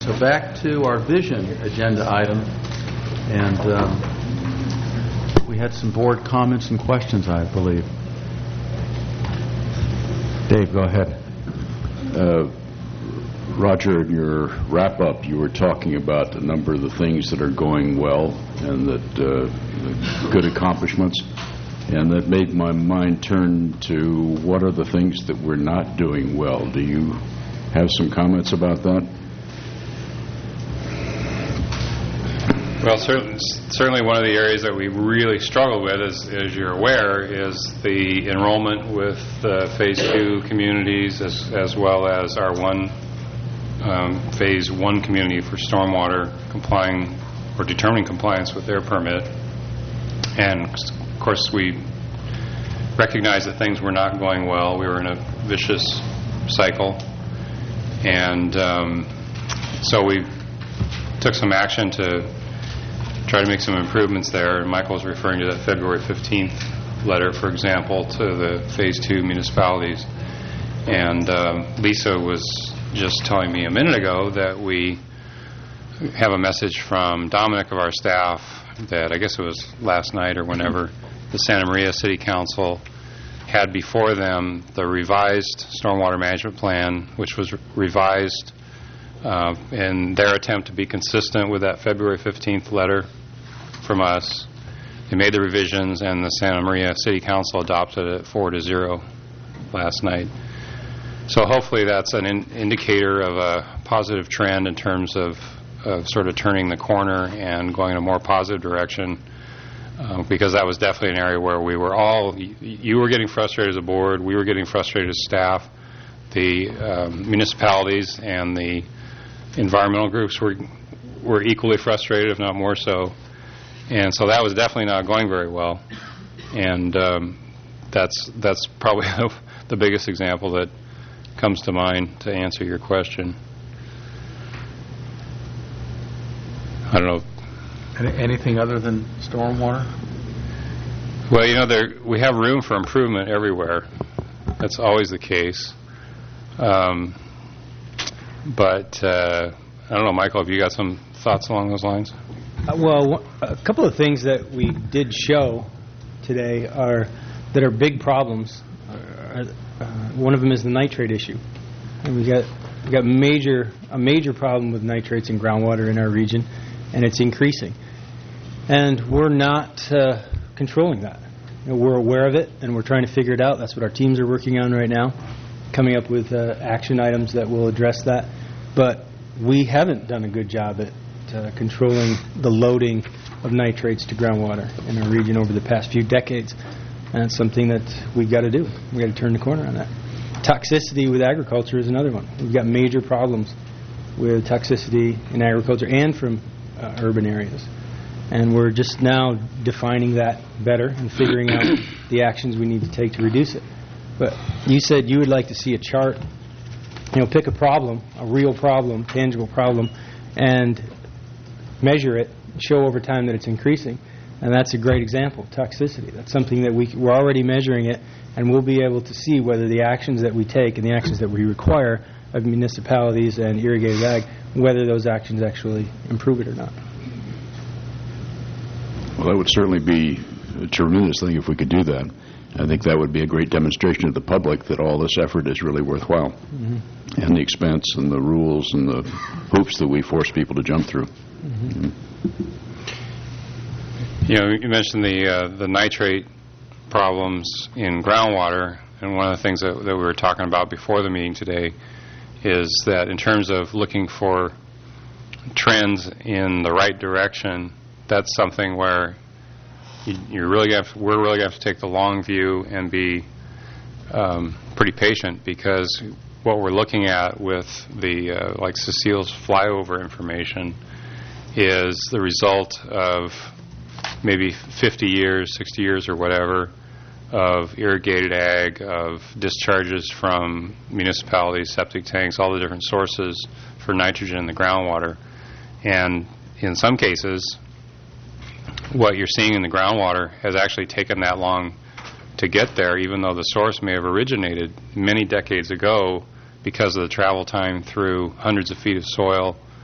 So back to our vision agenda item, and we had some board comments and questions, I believe. Dave, go ahead. Roger, in your wrap-up, you were talking about a number of the things that are going well and that good accomplishments, and that made my mind turn to what are the things that we're not doing well. Do you have some comments about that? Well, certainly one of the areas that we really struggle with, as you're aware, is the enrollment with Phase 2 communities as well as our Phase 1 community for stormwater complying or determining compliance with their permit. And, of course, we recognize that things were not going well. We were in a vicious cycle. And so we took some action to try to make some improvements there. Michael was referring to that February 15th letter, for example, to the Phase 2 municipalities. And Lisa was just telling me a minute ago that we have a message from Dominic of our staff that I guess it was last night or whenever the Santa Maria City Council had before them the revised stormwater management plan, which was revised in their attempt to be consistent with that February 15th letter from us. They made the revisions, and the Santa Maria City Council adopted it 4-0 last night. So hopefully that's an indicator of a positive trend in terms of sort of turning the corner and going in a more positive direction, because that was definitely an area where we were all, you were getting frustrated as a board, we were getting frustrated as staff, the municipalities and the environmental groups were equally frustrated, if not more so. And so that was definitely not going very well. And that's probably the biggest example that comes to mind to answer your question. I don't know. Anything other than stormwater? Well, we have room for improvement everywhere. That's always the case. But I don't know, Michael, have you got some thoughts along those lines? Well, a couple of things that we did show today that are big problems. One of them is the nitrate issue, and we got a major problem with nitrates in groundwater in our region, and it's increasing. And we're not controlling that. We're aware of it, and we're trying to figure it out. That's what our teams are working on right now, coming up with action items that will address that. But we haven't done a good job at controlling the loading of nitrates to groundwater in our region over the past few decades. And it's something that we've got to do. We've got to turn the corner on that. Toxicity with agriculture is another one. We've got major problems with toxicity in agriculture and from urban areas. And we're just now defining that better and figuring out the actions we need to take to reduce it. But you said you would like to see a chart, pick a problem, a real problem, tangible problem, and measure it, show over time that it's increasing. And that's a great example, toxicity. That's something that we're already measuring it, and we'll be able to see whether the actions that we take and the actions that we require of municipalities and irrigated ag, whether those actions actually improve it or not. Well, that would certainly be a tremendous thing if we could do that. I think that would be a great demonstration to the public that all this effort is really worthwhile, and the expense and the rules and the hoops that we force people to jump through. You mentioned the nitrate problems in groundwater, and one of the things that we were talking about before the meeting today is that in terms of looking for trends in the right direction, that's something where we're really going to have to take the long view and be pretty patient, because what we're looking at with the like Cecile's flyover information is the result of maybe 50 years, 60 years or whatever of irrigated ag, of discharges from municipalities, septic tanks, all the different sources for nitrogen in the groundwater. And in some cases, what you're seeing in the groundwater has actually taken that long to get there, even though the source may have originated many decades ago because of the travel time through hundreds of feet of soil,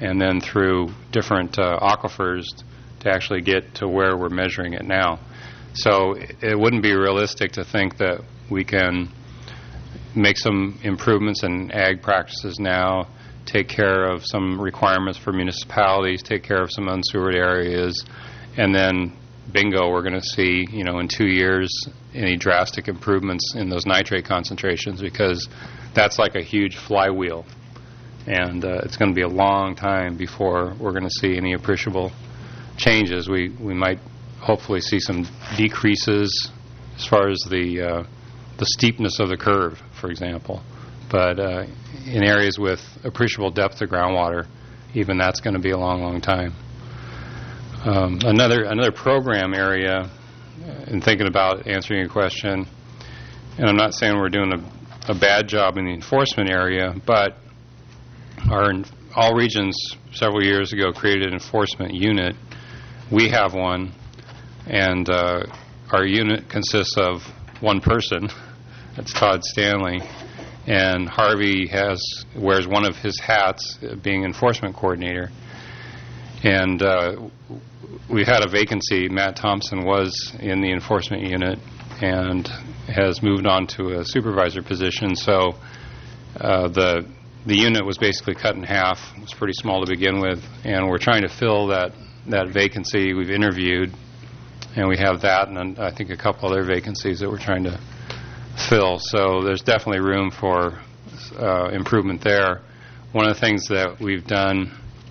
and then through different aquifers to actually get to where we're measuring it now. So it wouldn't be realistic to think that we can make some improvements in ag practices now, take care of some requirements for municipalities, take care of some unsewered areas, and then bingo, we're going to see, in 2 years, any drastic improvements in those nitrate concentrations, because that's like a huge flywheel. And it's going to be a long time before we're going to see any appreciable changes. We might hopefully see some decreases as far as the steepness of the curve, for example. But in areas with appreciable depth of groundwater, even that's going to be a long, long time. Another program area, in thinking about answering your question, and I'm not saying we're doing a bad job in the enforcement area, but all regions several years ago created an enforcement unit. We have one, and our unit consists of one person. That's Todd Stanley. And Harvey wears one of his hats, being enforcement coordinator. And we had a vacancy. Matt Thompson was in the enforcement unit and has moved on to a supervisor position. So the unit was basically cut in half. It was pretty small to begin with, and we're trying to fill that vacancy. We've interviewed, and we have that, and I think a couple other vacancies that we're trying to fill. So there's definitely room for improvement there. One of the things that we've done,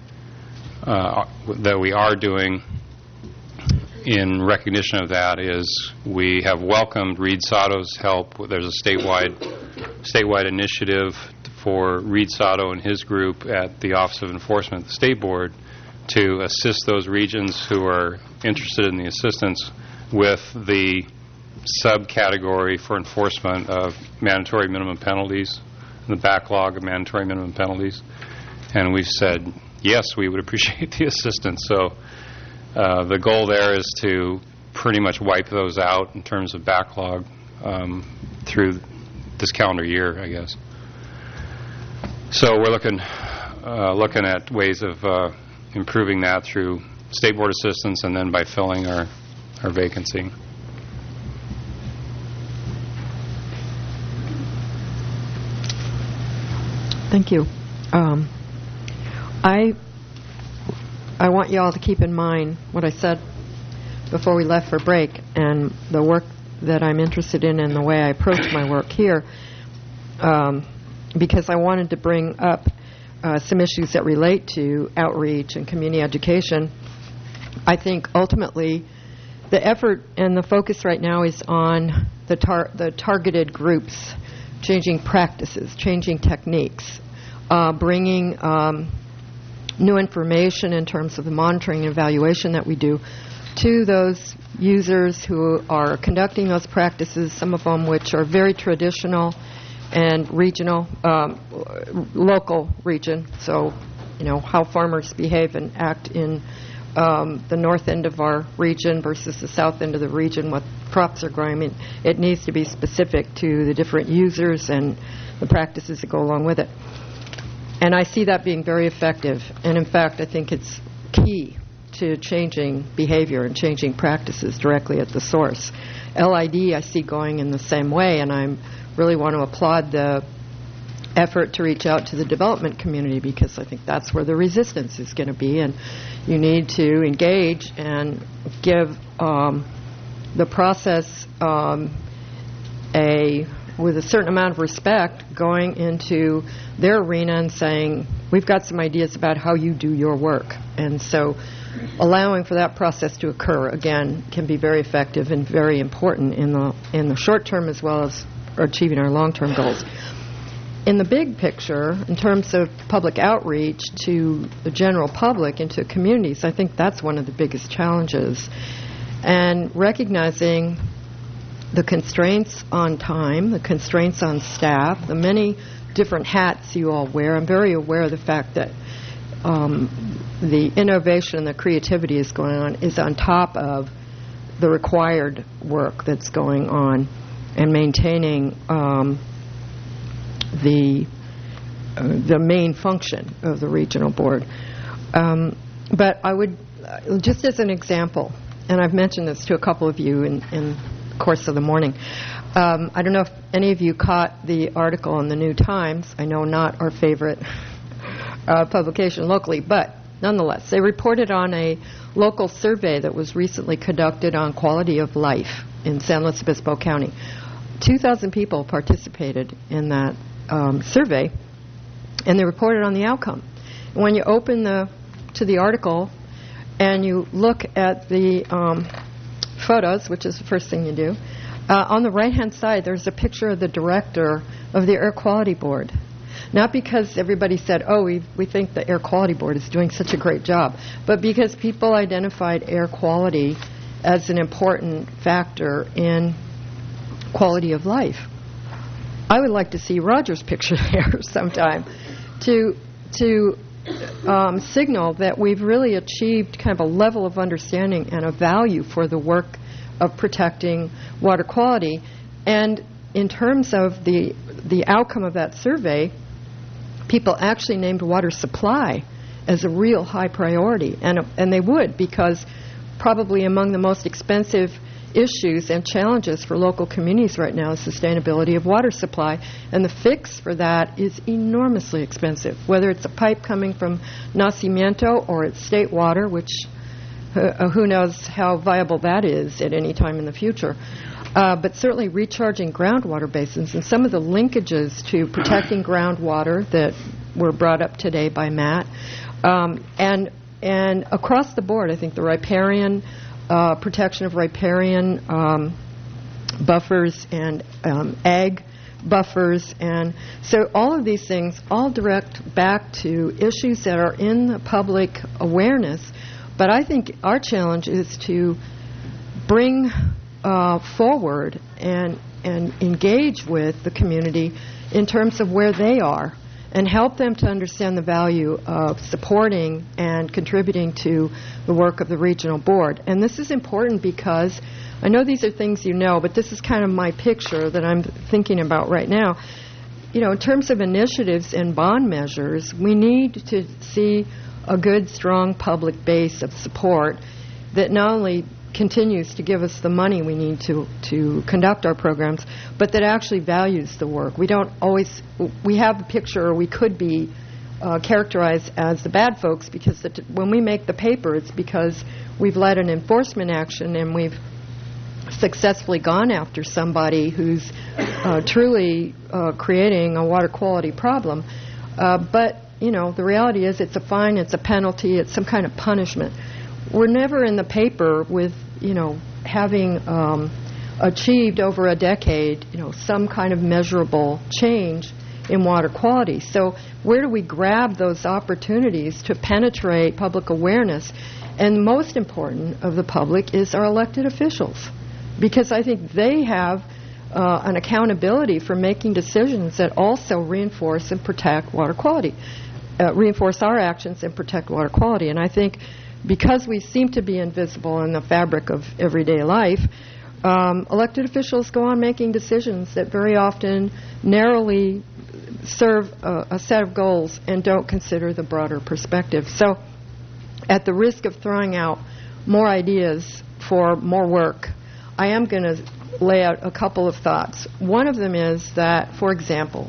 that we are doing in recognition of that, is we have welcomed Reed Sato's help. There's a statewide initiative for Reed Sato and his group at the Office of Enforcement, the State Board, to assist those regions who are interested in the assistance with the subcategory for enforcement of mandatory minimum penalties, the backlog of mandatory minimum penalties. And we've said, yes, we would appreciate the assistance. So the goal there is to pretty much wipe those out in terms of backlog through this calendar year, I guess. So we're looking at ways of improving that through State Board assistance and then by filling our vacancy. Thank you. I want you all to keep in mind what I said before we left for break, and the work that I'm interested in and the way I approach my work here, because I wanted to bring up some issues that relate to outreach and community education. I think ultimately the effort and the focus right now is on the targeted groups, changing practices, changing techniques, bringing new information in terms of the monitoring and evaluation that we do to those users who are conducting those practices, some of them which are very traditional and regional, local region. So, how farmers behave and act in the north end of our region versus the south end of the region, what crops are growing. I mean, it needs to be specific to the different users and the practices that go along with it. And I see that being very effective. And in fact, I think it's key to changing behavior and changing practices directly at the source. LID I see going in the same way, and I really want to applaud the effort to reach out to the development community, because I think that's where the resistance is going to be, and you need to engage and give the process with a certain amount of respect, going into their arena and saying, we've got some ideas about how you do your work. And so allowing for that process to occur, again, can be very effective and very important in the short term as well as achieving our long-term goals. In the big picture, in terms of public outreach to the general public and to communities, I think that's one of the biggest challenges. And recognizing the constraints on time, the constraints on staff, the many different hats you all wear. I'm very aware of the fact that the innovation and the creativity is on top of the required work that's going on, and maintaining the main function of the regional board. But I would, just as an example, and I've mentioned this to a couple of you in the course of the morning, I don't know if any of you caught the article in the New Times. I know not our favorite publication locally, but nonetheless, they reported on a local survey that was recently conducted on quality of life in San Luis Obispo County. 2,000 people participated in that survey, and they reported on the outcome. And when you open to the article and you look at the photos, which is the first thing you do, on the right-hand side, there's a picture of the director of the Air Quality Board. Not because everybody said, oh, we think the Air Quality Board is doing such a great job, but because people identified air quality as an important factor in quality of life. I would like to see Roger's picture there sometime to signal that we've really achieved kind of a level of understanding and a value for the work of protecting water quality. And in terms of the outcome of that survey, people actually named water supply as a real high priority, and they would, because probably among the most expensive issues and challenges for local communities right now is sustainability of water supply, and the fix for that is enormously expensive, whether it's a pipe coming from Nacimiento or it's state water, which who knows how viable that is at any time in the future. But certainly recharging groundwater basins and some of the linkages to protecting groundwater that were brought up today by Matt. And across the board, I think the riparian, protection of riparian buffers and ag buffers. And so all of these things all direct back to issues that are in the public awareness. But I think our challenge is to bring forward and engage with the community in terms of where they are and help them to understand the value of supporting and contributing to the work of the regional board. And this is important because I know these are things you know, but this is kind of my picture that I'm thinking about right now. You know, in terms of initiatives and bond measures, we need to see a good, strong public base of support that not only continues to give us the money we need to conduct our programs, but that actually values the work. We don't always, we have a picture, or we could be characterized as the bad folks, because when we make the paper, it's because we've led an enforcement action and we've successfully gone after somebody who's truly creating a water quality problem. But, you know, the reality is it's a fine, it's a penalty, it's some kind of punishment. We're never in the paper with, you know, having achieved over a decade, you know, some kind of measurable change in water quality. So where do we grab those opportunities to penetrate public awareness? And most important of the public is our elected officials, because I think they have an accountability for making decisions that also reinforce and protect water quality, reinforce our actions and protect water quality. And I think because we seem to be invisible in the fabric of everyday life, elected officials go on making decisions that very often narrowly serve a set of goals and don't consider the broader perspective. So at the risk of throwing out more ideas for more work, I am going to lay out a couple of thoughts. One of them is that, for example,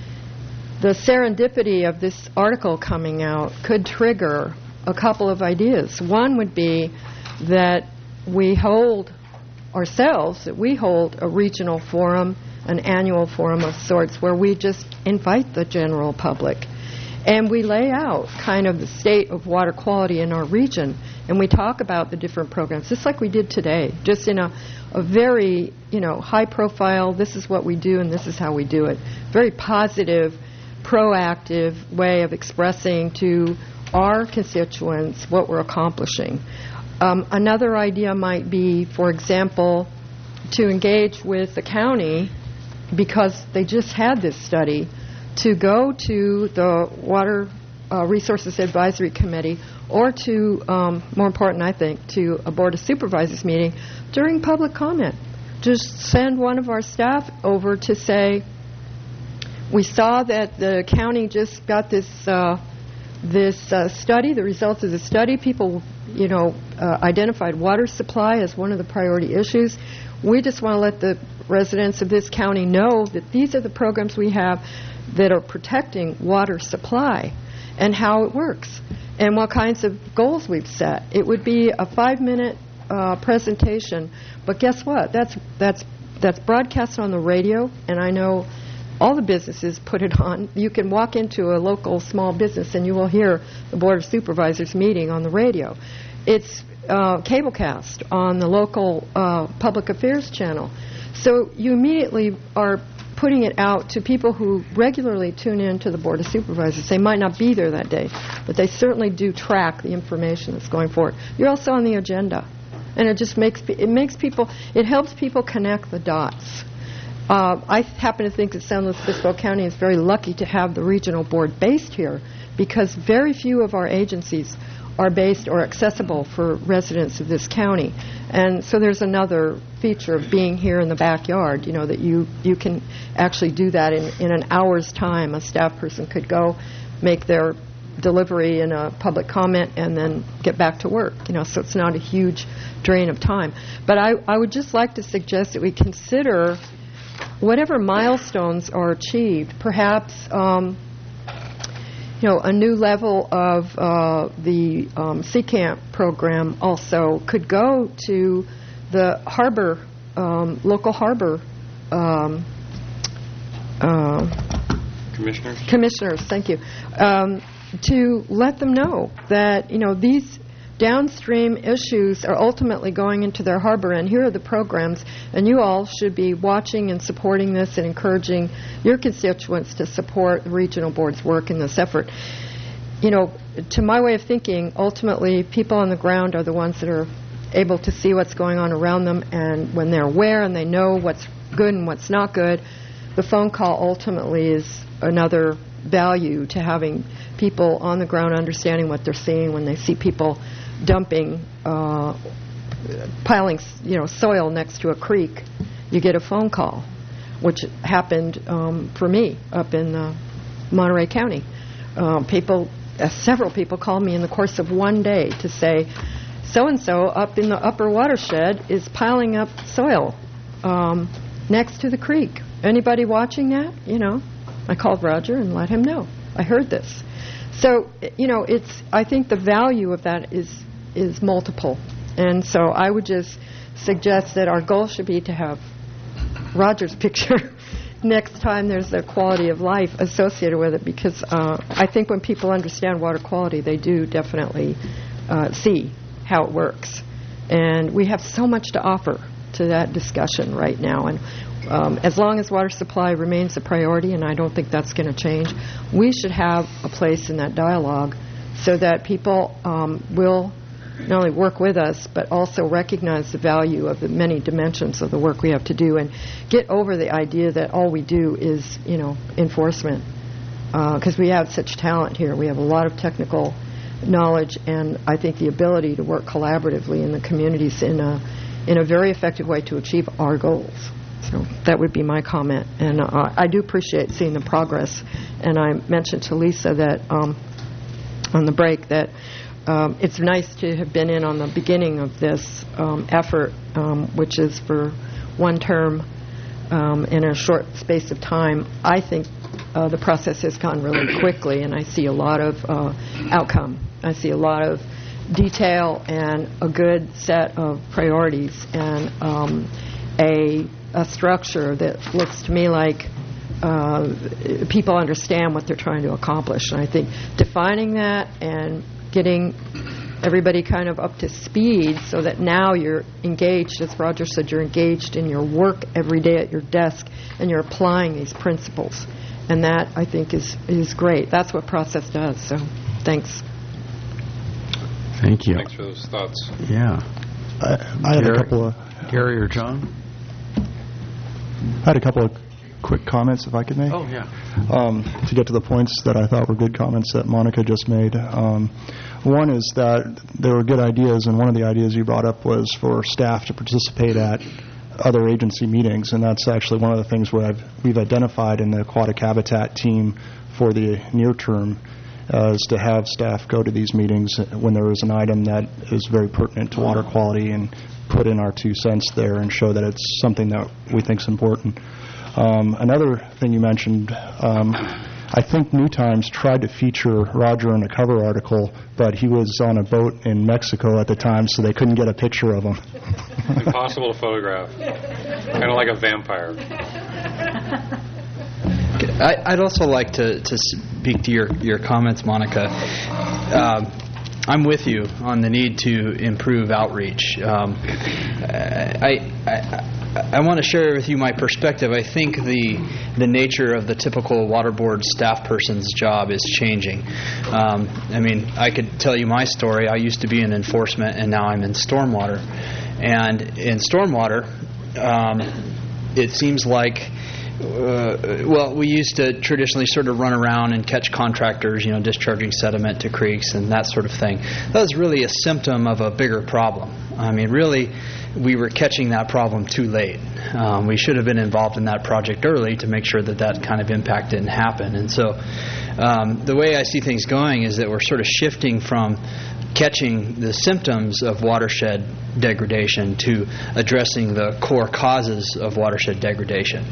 the serendipity of this article coming out could trigger a couple of ideas. One would be that we hold a regional forum, an annual forum of sorts, where we just invite the general public and we lay out kind of the state of water quality in our region, and we talk about the different programs, just like we did today, just in a very, you know, high profile, this is what we do and this is how we do it. Very positive, proactive way of expressing to our constituents what we're accomplishing. Another idea might be, for example, to engage with the county, because they just had this study, to go to the Water Resources Advisory Committee, or to, more important, I think, to a Board of Supervisors meeting during public comment. Just send one of our staff over to say, we saw that the county just got this this study, the results of the study, people, identified water supply as one of the priority issues. We just want to let the residents of this county know that these are the programs we have that are protecting water supply and how it works and what kinds of goals we've set. It would be a 5-minute presentation, but guess what? That's broadcast on the radio, and I know all the businesses put it on. You can walk into a local small business and you will hear the Board of Supervisors meeting on the radio. It's cablecast on the local public affairs channel. So you immediately are putting it out to people who regularly tune in to the Board of Supervisors. They might not be there that day, but they certainly do track the information that's going forward. You're also on the agenda, and it just helps people connect the dots. I happen to think that San Luis Obispo County is very lucky to have the regional board based here, because very few of our agencies are based or accessible for residents of this county. And so there's another feature of being here in the backyard, that you can actually do that in an hour's time. A staff person could go make their delivery and a public comment and then get back to work, so it's not a huge drain of time. But I would just like to suggest that we consider whatever milestones are achieved, perhaps a new level of the CCAMP program also could go to the harbor, local harbor commissioners, thank you, to let them know that, these downstream issues are ultimately going into their harbor, and here are the programs, and you all should be watching and supporting this and encouraging your constituents to support the regional board's work in this effort. To my way of thinking, ultimately, people on the ground are the ones that are able to see what's going on around them, and when they're aware and they know what's good and what's not good, the phone call ultimately is another value to having people on the ground understanding what they're seeing when they see people dumping, piling, soil next to a creek. You get a phone call, which happened for me up in Monterey County. Several people called me in the course of one day to say, so-and-so up in the upper watershed is piling up soil next to the creek. Anybody watching that? I called Roger and let him know. I heard this. So, I think the value of that is multiple. And so I would just suggest that our goal should be to have Roger's picture next time there's the quality of life associated with it, because I think when people understand water quality, they do definitely see how it works. And we have so much to offer to that discussion right now. And as long as water supply remains a priority, and I don't think that's going to change, we should have a place in that dialogue so that people will not only work with us, but also recognize the value of the many dimensions of the work we have to do, and get over the idea that all we do is, enforcement. Because we have such talent here. We have a lot of technical knowledge, and I think the ability to work collaboratively in the communities in a very effective way to achieve our goals. So that would be my comment. And I do appreciate seeing the progress. And I mentioned to Lisa that on the break that it's nice to have been in on the beginning of this effort, which is for one term in a short space of time. I think the process has gone really quickly, and I see a lot of outcome. I see a lot of detail and a good set of priorities, and a structure that looks to me like people understand what they're trying to accomplish. And I think defining that and getting everybody kind of up to speed so that now you're engaged, as Roger said, you're engaged in your work every day at your desk, and you're applying these principles. And that, I think, is great. That's what process does. So thanks. Thank you. Thanks for those thoughts. Yeah. I had a couple of... Gary or John? I had a couple of quick comments, if I could make. Oh, yeah. To get to the points that I thought were good comments that Monica just made. One is that there were good ideas, and one of the ideas you brought up was for staff to participate at other agency meetings, and that's actually one of the things we've identified in the aquatic habitat team for the near term. is to have staff go to these meetings when there is an item that is very pertinent to water quality and put in our 2 cents there and show that it's something that we think is important. Another thing you mentioned, I think New Times tried to feature Roger in a cover article, but he was on a boat in Mexico at the time, so they couldn't get a picture of him. Impossible to photograph. Kind of like a vampire. I'd also like to speak to your comments, Monica. I'm with you on the need to improve outreach. I want to share with you my perspective. I think the nature of the typical water board staff person's job is changing. I could tell you my story. I used to be in enforcement, and now I'm in stormwater. And in stormwater, it seems like we used to traditionally sort of run around and catch contractors, discharging sediment to creeks and that sort of thing. That was really a symptom of a bigger problem. Really, we were catching that problem too late. We should have been involved in that project early to make sure that kind of impact didn't happen. And so the way I see things going is that we're sort of shifting from catching the symptoms of watershed degradation to addressing the core causes of watershed degradation.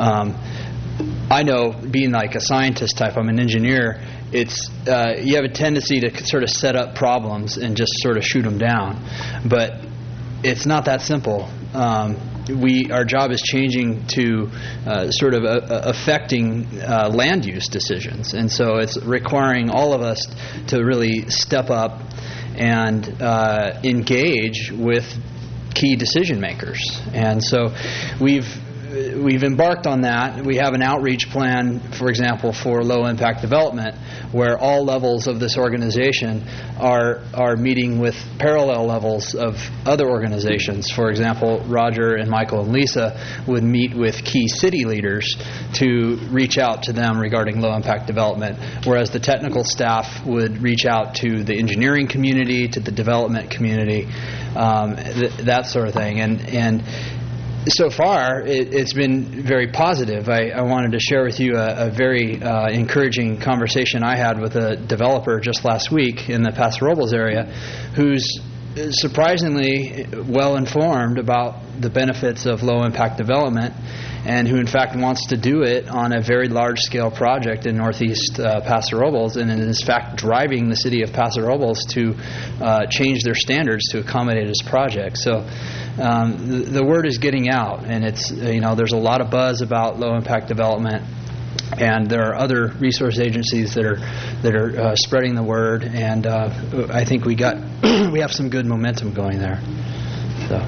I know, being like a scientist type, I'm an engineer, it's you have a tendency to sort of set up problems and just sort of shoot them down. But it's not that simple. Our job is changing to sort of affecting land use decisions. And so it's requiring all of us to really step up and engage with key decision makers. And so we've embarked on that. We have an outreach plan, for example, for low-impact development, where all levels of this organization are meeting with parallel levels of other organizations. For example, Roger and Michael and Lisa would meet with key city leaders to reach out to them regarding low-impact development, whereas the technical staff would reach out to the engineering community, to the development community, that sort of thing. And so far, it's been very positive. I wanted to share with you a very encouraging conversation I had with a developer just last week in the Paso Robles area who's surprisingly well-informed about the benefits of low-impact development and who, in fact, wants to do it on a very large-scale project in northeast Paso Robles and is, in fact, driving the city of Paso Robles to change their standards to accommodate his project. So the word is getting out, and it's there's a lot of buzz about low-impact development, and there are other resource agencies that are spreading the word, and I think we have some good momentum going there. So.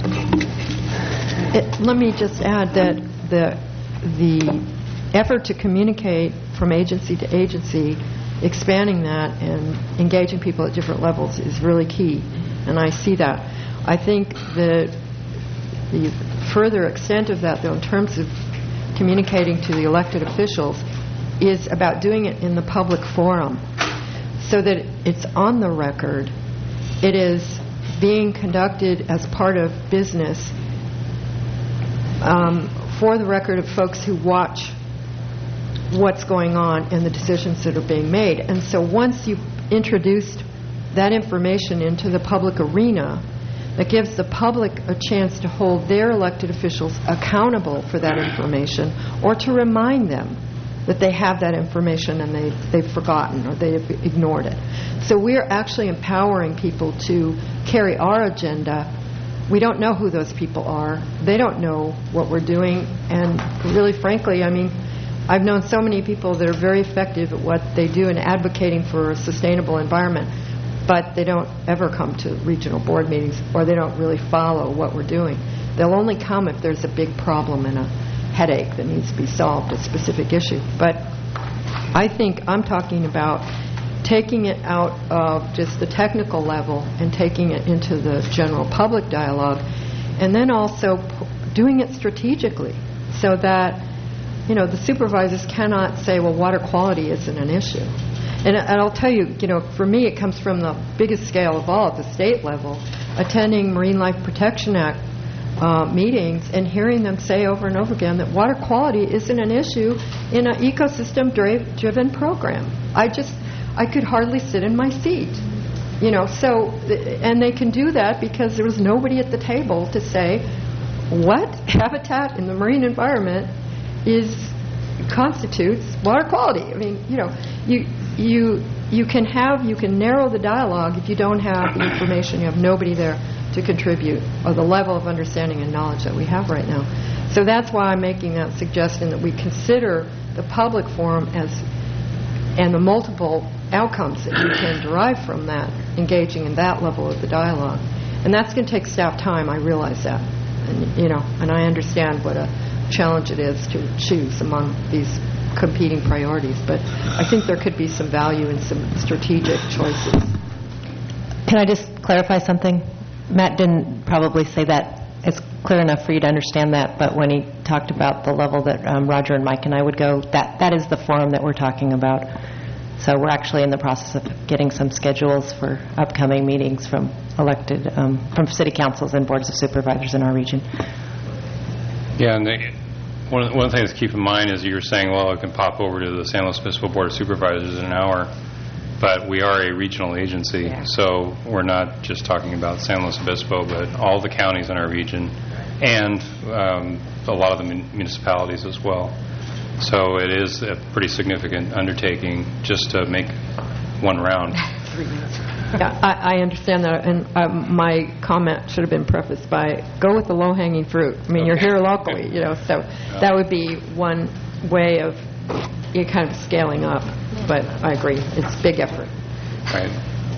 Let me just add that the effort to communicate from agency to agency, expanding that and engaging people at different levels is really key, and I see that. I think the further extent of that, though, in terms of communicating to the elected officials, is about doing it in the public forum so that it's on the record. It is being conducted as part of business for the record of folks who watch what's going on and the decisions that are being made. And so once you've introduced that information into the public arena, that gives the public a chance to hold their elected officials accountable for that information or to remind them that they have that information and they've forgotten or they've ignored it. So we're actually empowering people to carry our agenda. We don't know who those people are. They don't know what we're doing. And really, frankly, I've known so many people that are very effective at what they do in advocating for a sustainable environment, but they don't ever come to regional board meetings or they don't really follow what we're doing. They'll only come if there's a big problem and a headache that needs to be solved, a specific issue. But I think I'm talking about taking it out of just the technical level and taking it into the general public dialogue, and then also doing it strategically so that the supervisors cannot say, well, water quality isn't an issue. And I'll tell you, for me, it comes from the biggest scale of all at the state level, attending Marine Life Protection Act meetings and hearing them say over and over again that water quality isn't an issue in an ecosystem-driven program. I could hardly sit in my seat. So, and they can do that because there was nobody at the table to say what habitat in the marine environment constitutes water quality. I mean, you can narrow the dialogue if you don't have the information. You have nobody there to contribute, or the level of understanding and knowledge that we have right now. So that's why I'm making that suggestion that we consider the public forum and the multiple outcomes that you can derive from that, engaging in that level of the dialogue. And that's going to take staff time, I realize that. And I understand what a challenge it is to choose among these competing priorities, but I think there could be some value in some strategic choices. Can I just clarify something? Matt didn't probably say that it's clear enough for you to understand that, but when he talked about the level that Roger and Mike and I would go, that is the forum that we're talking about. So we're actually in the process of getting some schedules for upcoming meetings from from city councils and boards of supervisors in our region. Yeah, and one of the things to keep in mind is you're saying, well, it can pop over to the San Luis Obispo Board of Supervisors in an hour, but we are a regional agency, so we're not just talking about San Luis Obispo, but all the counties in our region and a lot of the municipalities as well. So it is a pretty significant undertaking just to make one round. 3 minutes. Yeah, I understand that, and my comment should have been prefaced by go with the low-hanging fruit. I mean, you're here locally, so that would be one way of kind of scaling up. But I agree, it's a big effort. Right.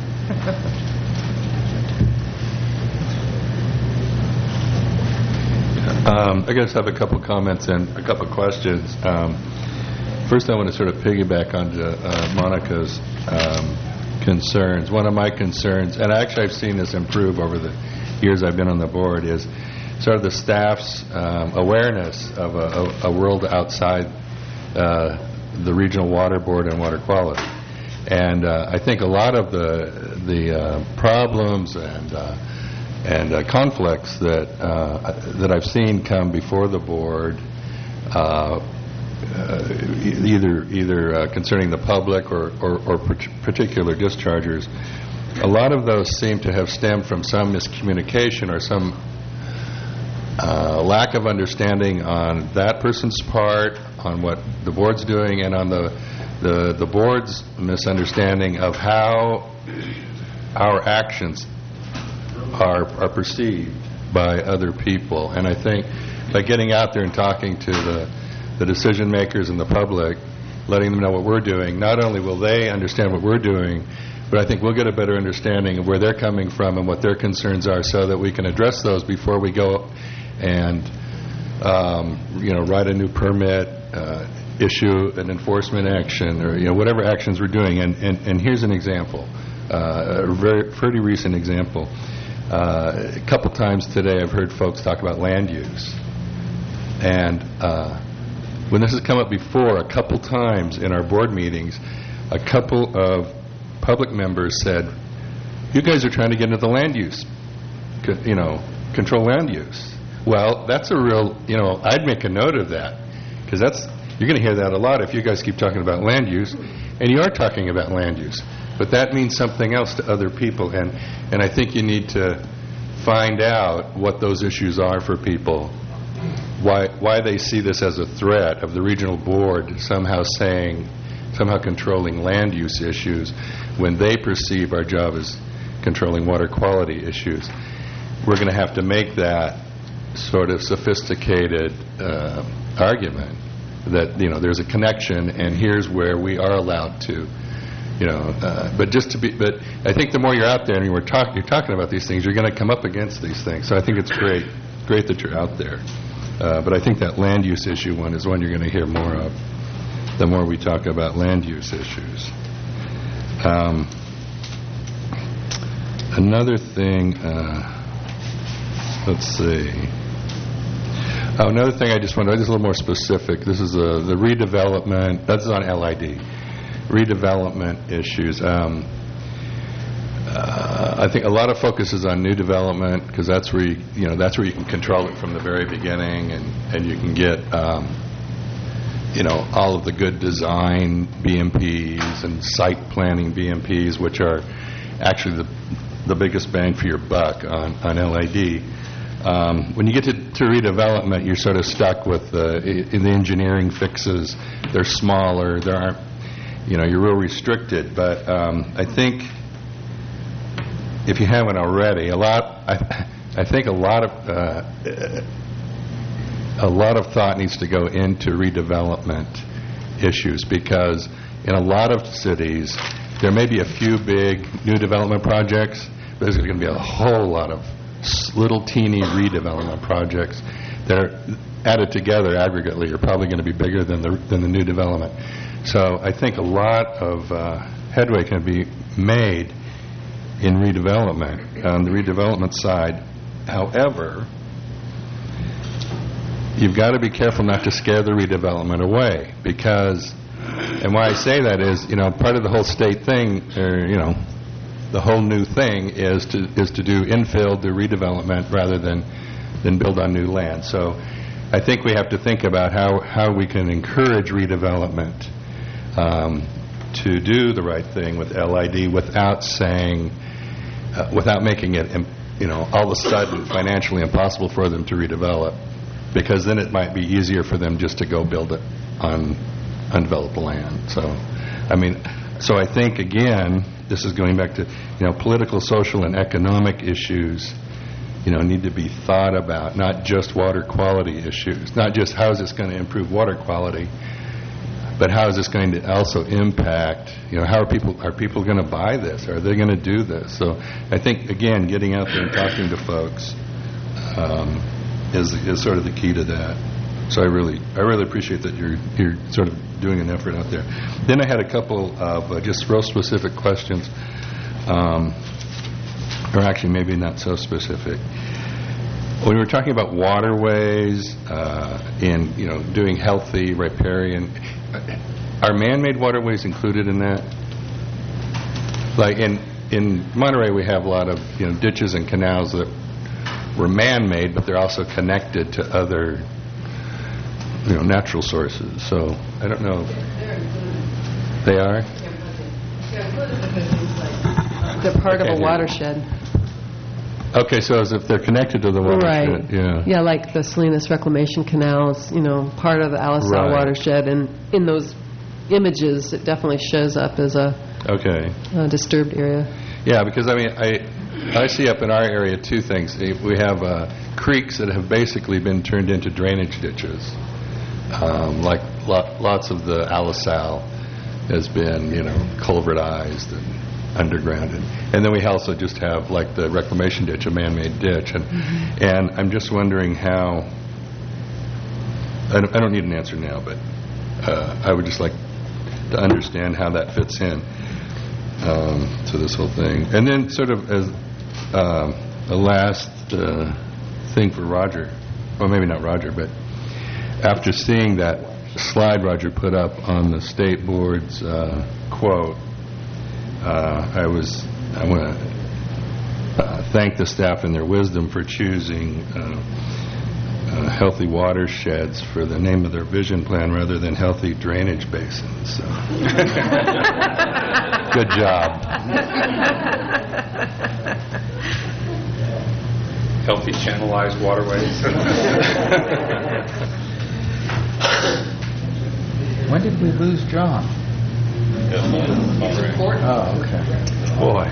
I guess I have a couple comments and a couple questions. First, I want to sort of piggyback onto Monica's concerns. One of my concerns, and actually I've seen this improve over the years I've been on the board, is sort of the staff's awareness of a world outside the Regional Water Board and water quality. And I think a lot of the problems and conflicts that I've seen come before the board, either concerning the public or particular dischargers, a lot of those seem to have stemmed from some miscommunication or some lack of understanding on that person's part, on what the board's doing, and on the board's misunderstanding of how our actions are perceived by other people. And I think by getting out there and talking to the decision makers and the public, letting them know what we're doing, not only will they understand what we're doing, but I think we'll get a better understanding of where they're coming from and what their concerns are, so that we can address those before we go and write a new permit, issue an enforcement action, or whatever actions we're doing. And here's an example, a pretty recent example. A couple times today I've heard folks talk about land use. And when this has come up before, a couple times in our board meetings, a couple of public members said, you guys are trying to get into the land use, control land use. Well, that's a real, I'd make a note of that, because you're going to hear that a lot if you guys keep talking about land use, and you are talking about land use. But that means something else to other people, and I think you need to find out what those issues are for people, why they see this as a threat of the regional board somehow controlling land use issues when they perceive our job as controlling water quality issues. We're going to have to make that sort of sophisticated argument that there's a connection, and here's where we are allowed to. But I think the more you're out there and you're talking about these things, you're going to come up against these things. So I think it's great that you're out there. But I think that land use issue one is one you're going to hear more of the more we talk about land use issues. Another thing, let's see. Another thing I just want to, just a little more specific. This is the redevelopment. That's on LID. Redevelopment issues. I think a lot of focus is on new development, because that's where you can control it from the very beginning, and you can get all of the good design BMPs and site planning BMPs, which are actually the biggest bang for your buck on LID. When you get to redevelopment, you're sort of stuck with in the engineering fixes. They're smaller. There aren't, you're real restricted. But I think if you haven't already, I think a lot of thought needs to go into redevelopment issues, because in a lot of cities there may be a few big new development projects, but there's going to be a whole lot of little teeny redevelopment projects that are added together aggregately are probably going to be bigger than the new development. So I think a lot of headway can be made in redevelopment on the redevelopment side. However, you've got to be careful not to scare the redevelopment away, because, and why I say that is, part of the whole state thing, or the whole new thing is to do infill, do redevelopment rather than build on new land. So I think we have to think about how we can encourage redevelopment to do the right thing with LID without saying, without making it, all of a sudden financially impossible for them to redevelop, because then it might be easier for them just to go build it on undeveloped land. So I think, again, this is going back to, political, social, and economic issues, need to be thought about, not just water quality issues, not just how is this going to improve water quality, but how is this going to also impact, how are people going to buy this? Are they going to do this? So I think, again, getting out there and talking to folks is sort of the key to that. So I really appreciate that you're sort of doing an effort out there. Then I had a couple of just real specific questions, or actually maybe not so specific. When we were talking about waterways and doing healthy riparian, are man-made waterways included in that? Like in Monterey, we have a lot of ditches and canals that were man-made, but they're also connected to other natural sources. So I don't know. They are? They're part of a watershed. Okay, so as if they're connected to the watershed. Right. Yeah, like the Salinas Reclamation Canals, part of the Alisal watershed. And in those images, it definitely shows up as a disturbed area. Yeah, because, I see up in our area two things. We have creeks that have basically been turned into drainage ditches. Like lots of the Alisal has been, culvertized and undergrounded. And then we also just have, like, the reclamation ditch, a man-made ditch. And I'm just wondering how, I don't need an answer now, but I would just like to understand how that fits in to this whole thing. And then sort of as a last thing for Roger, well, maybe not Roger, but after seeing that slide Roger put up on the state board's quote, I want to thank the staff and their wisdom for choosing healthy watersheds for the name of their vision plan rather than healthy drainage basins. So. Good job. Healthy channelized waterways. When did we lose John? Oh, okay. Boy.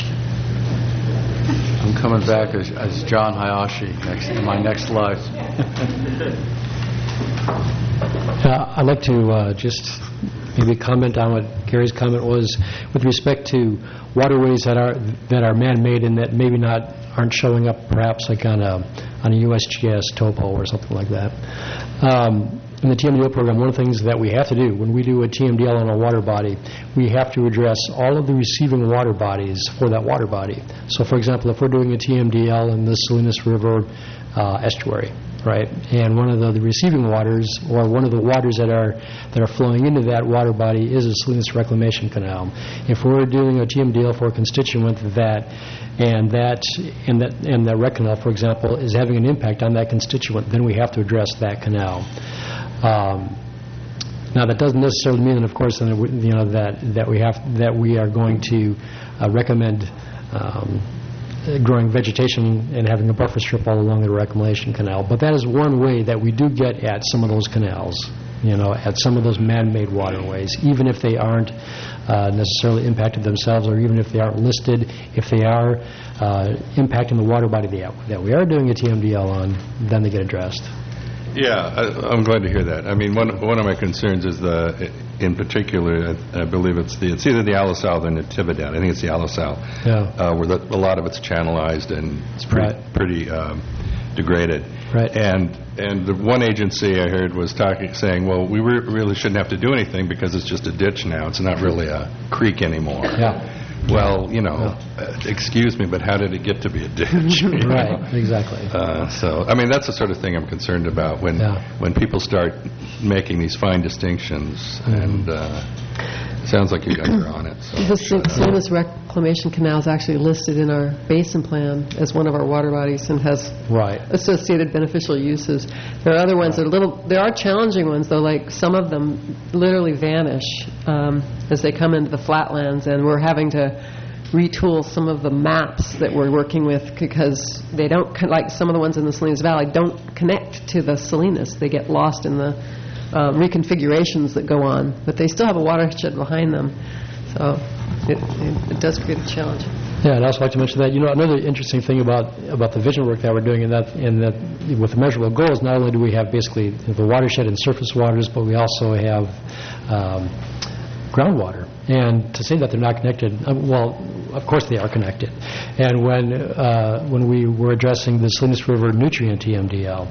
I'm coming back as John Hayashi in my next life. I'd like to just maybe comment on what Gary's comment was with respect to waterways that are man-made and that maybe aren't showing up perhaps like on a USGS topo or something like that. In the TMDL program, one of the things that we have to do when we do a TMDL on a water body, we have to address all of the receiving water bodies for that water body. So, for example, if we're doing a TMDL in the Salinas River estuary, right, and one of the receiving waters or one of the waters that are flowing into that water body is a Salinas Reclamation Canal. If we're doing a TMDL for a constituent that rec canal, for example, is having an impact on that constituent, then we have to address that canal. Now, that doesn't necessarily mean, that, of course, that we are going to recommend growing vegetation and having a buffer strip all along the reclamation canal. But that is one way that we do get at some of those canals, at some of those man-made waterways, even if they aren't necessarily impacted themselves, or even if they aren't listed. If they are impacting the water body that we are doing a TMDL on, then they get addressed. Yeah, I'm glad to hear that. I mean, one of my concerns is in particular, I believe it's either the Alisal or Natividad. I think it's the Alisal, where a lot of it's channelized and it's pretty degraded. Right. And the one agency I heard was saying, well, we really shouldn't have to do anything because it's just a ditch now. It's not really a creek anymore. Yeah. Well, excuse me, but how did it get to be a ditch? Right, exactly. So, I mean, that's the sort of thing I'm concerned about when people start making these fine distinctions, and it sounds like you guys are on it. So. The Salinas Reclamation Canal is actually listed in our basin plan as one of our water bodies and has associated beneficial uses. There are other ones that there are challenging ones, though, like some of them literally vanish as they come into the flatlands, and we're having to retool some of the maps that we're working with because they don't, like some of the ones in the Salinas Valley, don't connect to the Salinas. They get lost in the reconfigurations that go on, but they still have a watershed behind them. So it does create a challenge. Yeah, I'd also like to mention that, another interesting thing about the vision work that we're doing in that with the measurable goals, not only do we have basically the watershed and surface waters, but we also have groundwater. And to say that they're not connected, well, of course they are connected. And when we were addressing the Salinas River nutrient TMDL,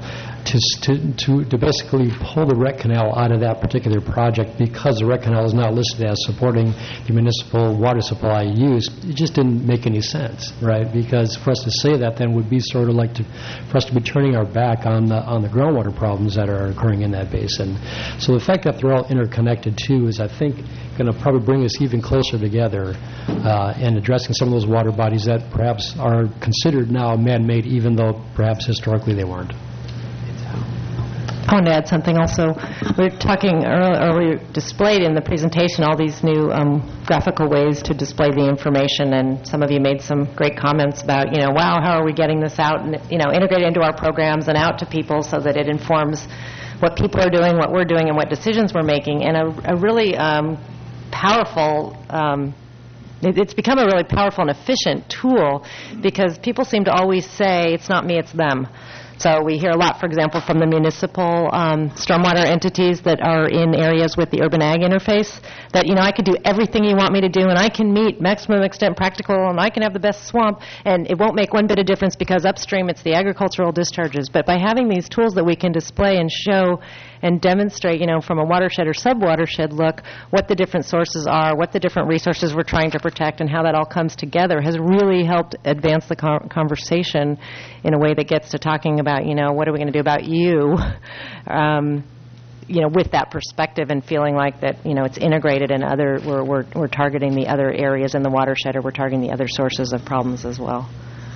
to basically pull the rec canal out of that particular project because the rec canal is not listed as supporting the municipal water supply use, it just didn't make any sense, right? Because for us to say that then would be sort of like for us to be turning our back on the groundwater problems that are occurring in that basin. So the fact that they're all interconnected too is, I think, going to probably bring us even closer together and addressing some of those water bodies that perhaps are considered now man-made, even though perhaps historically they weren't. I want to add something also. We were talking earlier, displayed in the presentation all these new graphical ways to display the information, and some of you made some great comments about, wow, how are we getting this out and, integrated into our programs and out to people so that it informs what people are doing, what we're doing, and what decisions we're making. And a really powerful it's become a really powerful and efficient tool because people seem to always say, it's not me, it's them. So we hear a lot, for example, from the municipal stormwater entities that are in areas with the urban ag interface that, I could do everything you want me to do, and I can meet maximum extent practical, and I can have the best swamp, and it won't make one bit of difference because upstream it's the agricultural discharges. But by having these tools that we can display and show and demonstrate, from a watershed or sub-watershed look, what the different sources are, what the different resources we're trying to protect, and how that all comes together has really helped advance the conversation in a way that gets to talking about, what are we going to do about you, with that perspective and feeling like that, it's integrated and we're targeting the other areas in the watershed, or we're targeting the other sources of problems as well.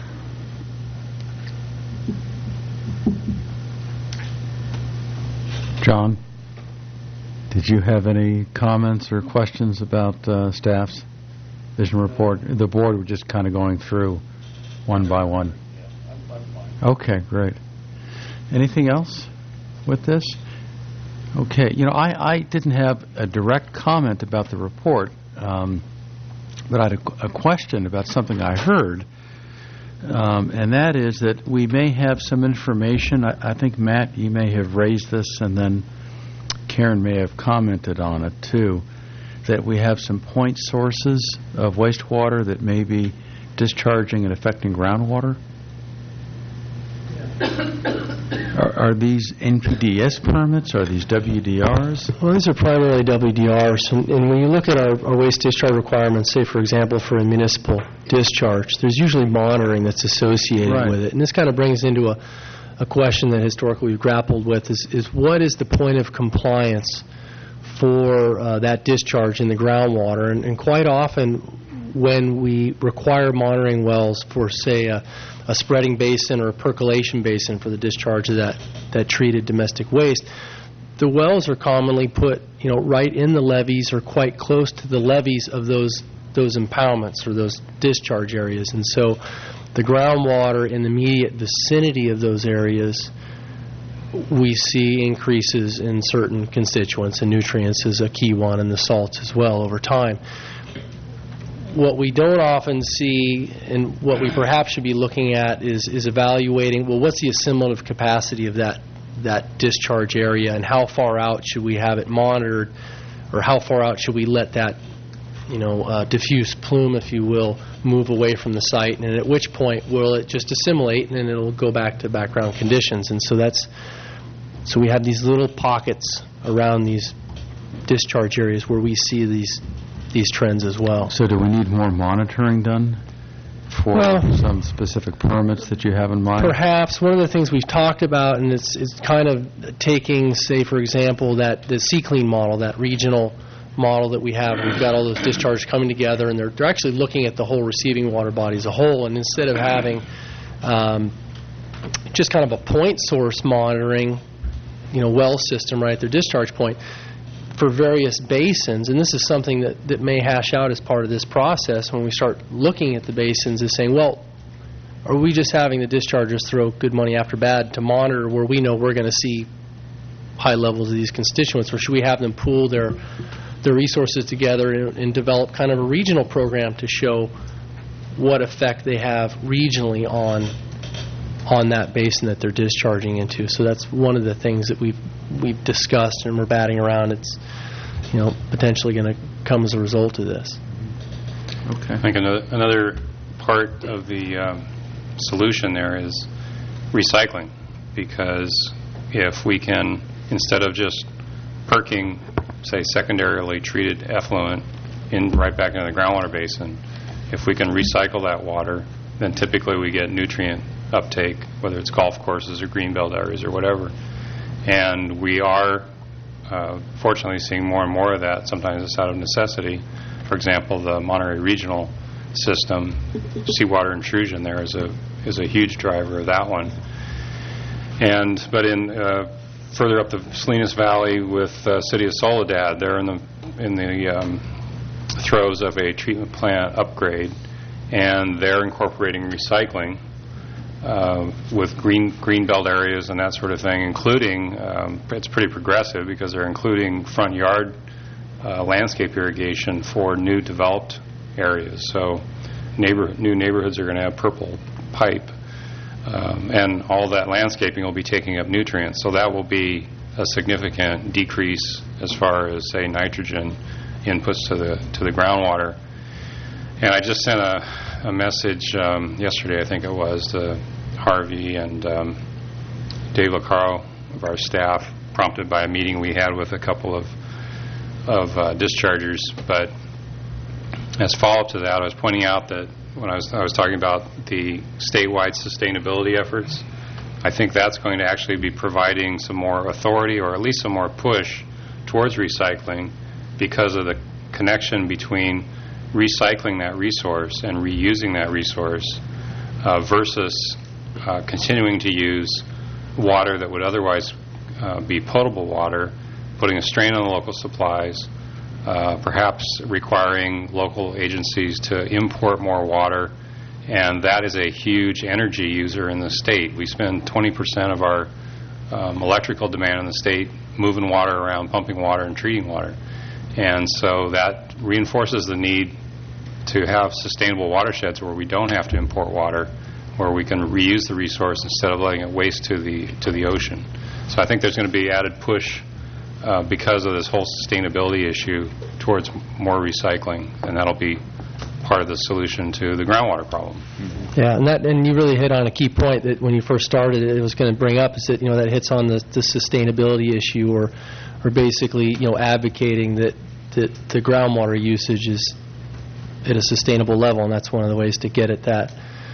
John, did you have any comments or questions about staff's vision report? The board were just kind of going through one by one. Okay, great. Anything else with this? Okay, I didn't have a direct comment about the report, but I had a question about something I heard, and that is that we may have some information. I think, Matt, you may have raised this, and then Karen may have commented on it, too, that we have some point sources of wastewater that may be discharging and affecting groundwater. Are these NPDES permits? Are these WDRs? Well, these are primarily WDRs. And when you look at our waste discharge requirements, say, for example, for a municipal discharge, there's usually monitoring that's associated with it. And this kind of brings into a question that historically we've grappled with is what is the point of compliance for that discharge in the groundwater? And quite often when we require monitoring wells for, say, a spreading basin or a percolation basin for the discharge of that treated domestic waste, the wells are commonly put, right in the levees or quite close to the levees of those impoundments or those discharge areas. And so the groundwater in the immediate vicinity of those areas, we see increases in certain constituents, and nutrients is a key one, and the salts as well over time. What we don't often see, and what we perhaps should be looking at, is evaluating, well, what's the assimilative capacity of that discharge area, and how far out should we have it monitored, or how far out should we let that diffuse plume, if you will, move away from the site, and at which point will it just assimilate and then it'll go back to background conditions. And so we have these little pockets around these discharge areas where we see these trends as well. So do we need more monitoring done for some specific permits that you have in mind? Perhaps. One of the things we've talked about, and it's kind of taking, say, for example, that the C-Clean model, that regional model that we have. We've got all those discharges coming together, and they're actually looking at the whole receiving water body as a whole. And instead of having just kind of a point source monitoring, well system right at their discharge point for various basins, and this is something that may hash out as part of this process when we start looking at the basins, is saying, well, are we just having the dischargers throw good money after bad to monitor where we know we're going to see high levels of these constituents, or should we have them pool their resources together and develop kind of a regional program to show what effect they have regionally on that basin that they're discharging into? So that's one of the things that we've discussed and we're batting around. It's potentially going to come as a result of this. Okay. I think another part of the solution there is recycling, because if we can, instead of just perking, say, secondarily treated effluent right back into the groundwater basin, if we can recycle that water, then typically we get nutrient uptake, whether it's golf courses or greenbelt areas or whatever. And we are fortunately seeing more and more of that. Sometimes it's out of necessity. For example, the Monterey Regional system, seawater intrusion there is a huge driver of that one. But in further up the Salinas Valley with City of Soledad, they're in the throes of a treatment plant upgrade, and they're incorporating recycling with green belt areas and that sort of thing, including, it's pretty progressive because they're including front yard landscape irrigation for new developed areas. So new neighborhoods are going to have purple pipe, and all that landscaping will be taking up nutrients. So that will be a significant decrease as far as, say, nitrogen inputs to the groundwater. And I just sent a message yesterday, I think it was, to Harvey and Dave Lacaro of our staff, prompted by a meeting we had with a couple of dischargers. But as follow-up to that, I was pointing out that when I was talking about the statewide sustainability efforts, I think that's going to actually be providing some more authority, or at least some more push towards recycling, because of the connection between recycling that resource and reusing that resource versus continuing to use water that would otherwise be potable water, putting a strain on the local supplies, perhaps requiring local agencies to import more water. And that is a huge energy user in the state. We spend 20% of our electrical demand in the state moving water around, pumping water and treating water. And so that reinforces the need to have sustainable watersheds where we don't have to import water, where we can reuse the resource instead of letting it waste to the ocean. So I think there's going to be added push because of this whole sustainability issue towards more recycling, and that'll be part of the solution to the groundwater problem. Yeah, and you really hit on a key point that when you first started, it was going to bring up, is that that hits on the sustainability issue, or basically advocating that the groundwater usage is at a sustainable level, and that's one of the ways to get at that.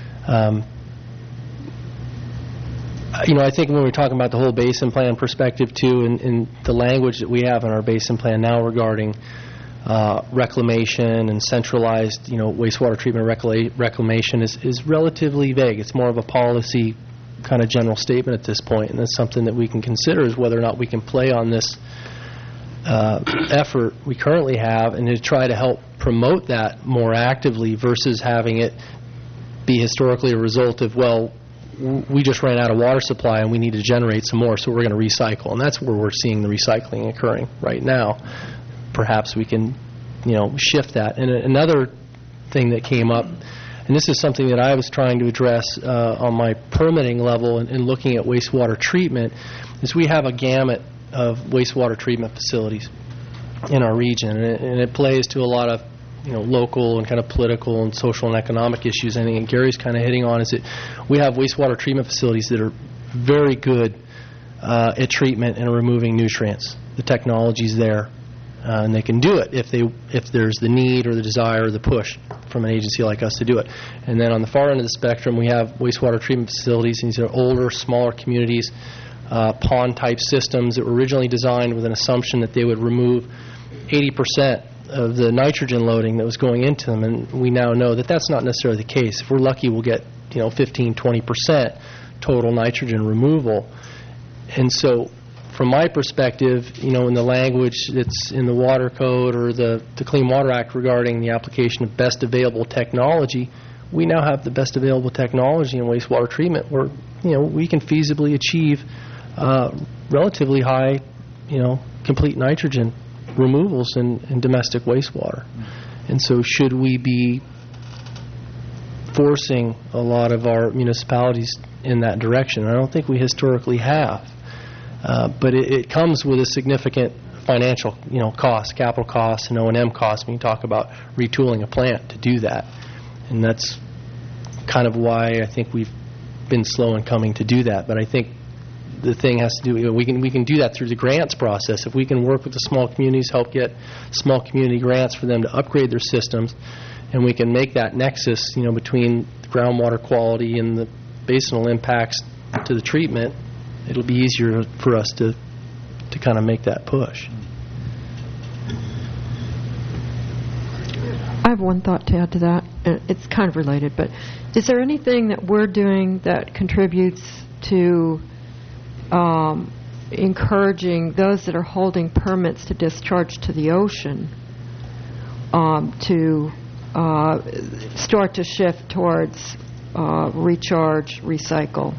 I think when we're talking about the whole basin plan perspective too, and the language that we have in our basin plan now regarding reclamation and centralized, wastewater treatment reclamation is relatively vague. It's more of a policy kind of general statement at this point, and that's something that we can consider is whether or not we can play on this effort we currently have and to try to help promote that more actively versus having it be historically a result of, well, we just ran out of water supply and we need to generate some more, so we're going to recycle. And that's where we're seeing the recycling occurring right now. Perhaps we can, shift that. And another thing that came up, and this is something that I was trying to address on my permitting level and looking at wastewater treatment, is we have a gamut of wastewater treatment facilities in our region, and it plays to a lot of local and kind of political and social and economic issues. I think Gary's kind of hitting on is that we have wastewater treatment facilities that are very good at treatment and removing nutrients. The technology's there, and they can do it if there's the need or the desire or the push from an agency like us to do it. And then on the far end of the spectrum, we have wastewater treatment facilities. These are older, smaller communities, pond-type systems that were originally designed with an assumption that they would remove 80% of the nitrogen loading that was going into them, and we now know that that's not necessarily the case. If we're lucky, we'll get 15-20% total nitrogen removal. And so from my perspective, in the language that's in the Water Code or the Clean Water Act regarding the application of best available technology, we now have the best available technology in wastewater treatment where we can feasibly achieve relatively high complete nitrogen removals in domestic wastewater. And so should we be forcing a lot of our municipalities in that direction? I don't think we historically have. But it comes with a significant financial cost, capital costs and O&M costs when you talk about retooling a plant to do that. And that's kind of why I think we've been slow in coming to do that. But I think the thing has to do, we can do that through the grants process. If we can work with the small communities, help get small community grants for them to upgrade their systems, and we can make that nexus, between groundwater quality and the basinal impacts to the treatment, it'll be easier for us to kind of make that push. I have one thought to add to that. It's kind of related, but is there anything that we're doing that contributes to encouraging those that are holding permits to discharge to the ocean to start to shift towards recharge, recycle,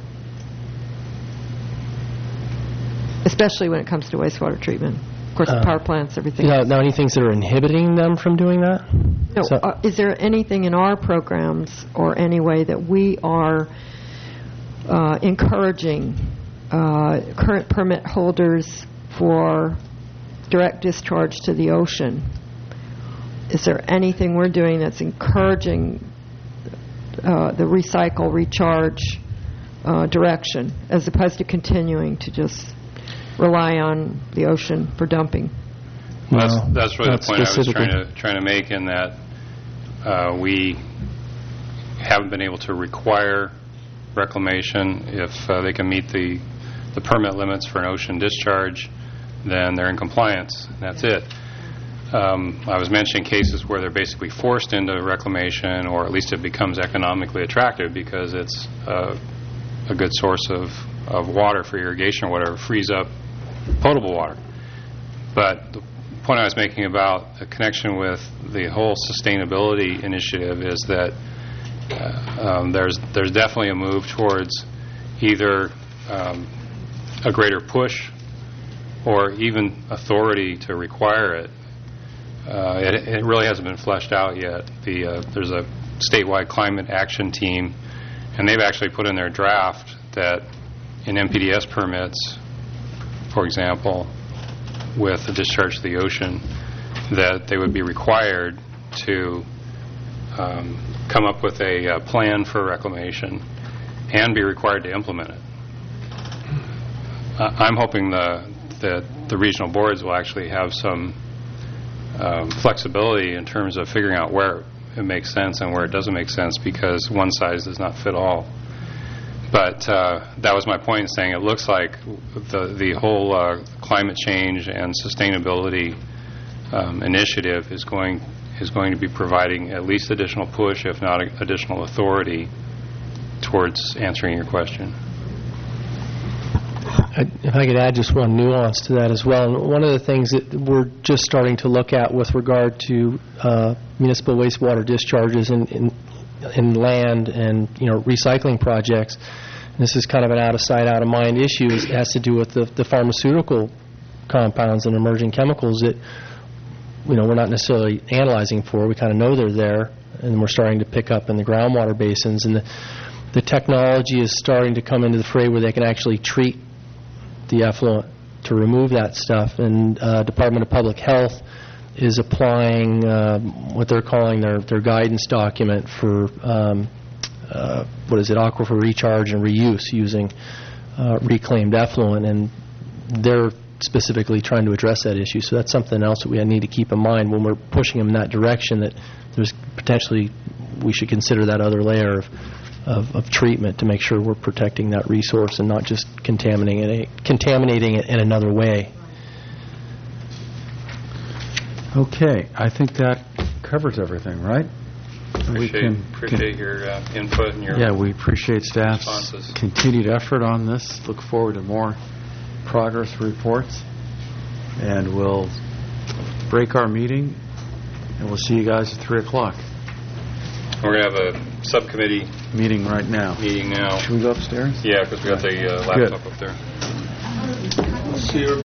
especially when it comes to wastewater treatment? Of course, power plants, everything. Now, any things that are inhibiting them from doing that? No. Is there anything in our programs or any way that we are encouraging current permit holders for direct discharge to the ocean? Is there anything we're doing that's encouraging the recycle, recharge direction, as opposed to continuing to just rely on the ocean for dumping? That's really the point I was trying to make, in that we haven't been able to require reclamation. If they can meet the permit limits for an ocean discharge, then they're in compliance. That's it. I was mentioning cases where they're basically forced into reclamation, or at least it becomes economically attractive because it's a good source of water for irrigation or whatever, frees up potable water. But the point I was making about the connection with the whole sustainability initiative is that there's definitely a move towards either a greater push or even authority to require it. It really hasn't been fleshed out yet. There's a statewide climate action team, and they've actually put in their draft that in MPDS permits, for example, with the discharge to the ocean, that they would be required to come up with a plan for reclamation and be required to implement it. I'm hoping that the regional boards will actually have some flexibility in terms of figuring out where it makes sense and where it doesn't make sense, because one size does not fit all. But that was my point in saying it looks like the whole climate change and sustainability initiative is going to be providing at least additional push, if not additional authority, towards answering your question. If I could add just one nuance to that as well. And one of the things that we're just starting to look at with regard to municipal wastewater discharges in land and recycling projects, and this is kind of an out-of-sight, out-of-mind issue, it has to do with the pharmaceutical compounds and emerging chemicals that we're not necessarily analyzing for. We kind of know they're there, and we're starting to pick up in the groundwater basins. And the technology is starting to come into the fray where they can actually treat the effluent to remove that stuff. And Department of Public Health is applying what they're calling their guidance document for aquifer recharge and reuse using reclaimed effluent, and they're specifically trying to address that issue. So that's something else that we need to keep in mind when we're pushing them in that direction, that there's potentially we should consider that other layer of treatment to make sure we're protecting that resource and not just contaminating it in another way. Okay, I think that covers everything, right? Appreciate your input and your we appreciate staff's responses. Continued effort on this. Look forward to more progress reports. And we'll break our meeting, and we'll see you guys at 3 o'clock. We're going to have a subcommittee meeting right now. Should we go upstairs? Yeah, because we got the laptop up there. See you.